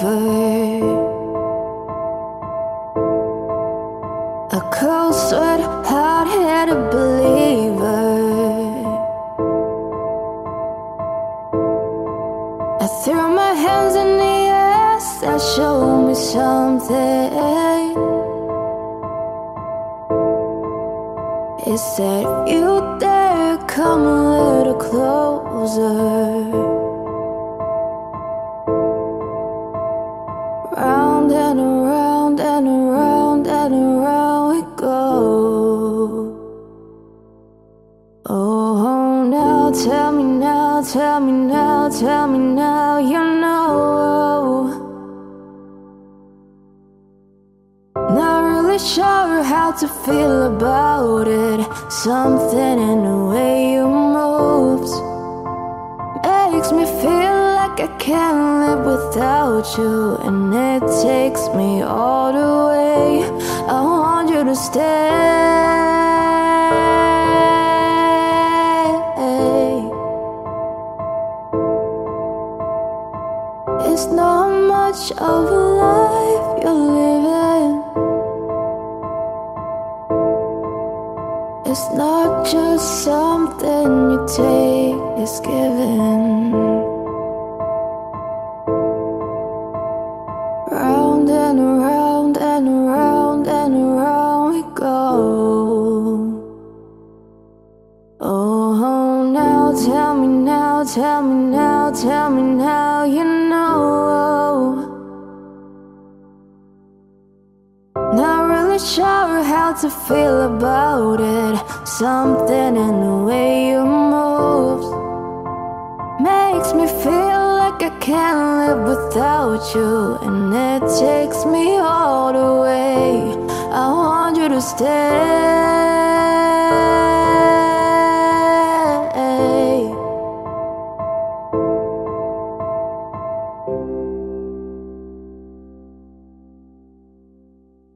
A cold sweat, hard-headed believer. I threw my hands in the air, said show me something. It said if you dare, come a little closer. Round and around and around and around we go. Oh, now tell me now, tell me now, tell me now, you know. Not really sure how to feel about it. Something in the way you move makes me feel like I can't live without you, and it takes me all the way. I want you to stay. It's not much of a life you're living. It's not just something you take, it's given. Round and around and around and around we go. Oh, now tell me now, tell me now, tell me now, you know. Not really sure how to feel about it. Something in the way you move makes me feel like I can't live without you, and it takes me all the way. I want you to stay.